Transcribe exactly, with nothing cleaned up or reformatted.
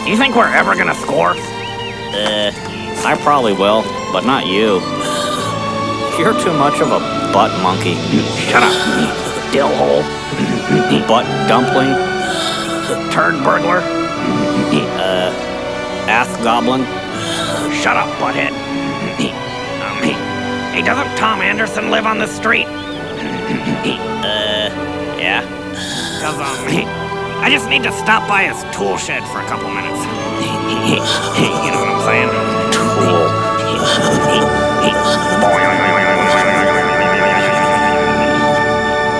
Do you think we're ever gonna score? Uh, I probably will, but not you. You're too much of a butt monkey. Shut up, dillhole. Butt dumpling. Turd burglar. Uh, ath goblin. Shut up, butthead. Um, hey, doesn't Tom Anderson live on this street? Uh, yeah. Cause, um, I just need to stop by his tool shed for a couple minutes. You know what I'm saying? Tool. Boing, boing, boing.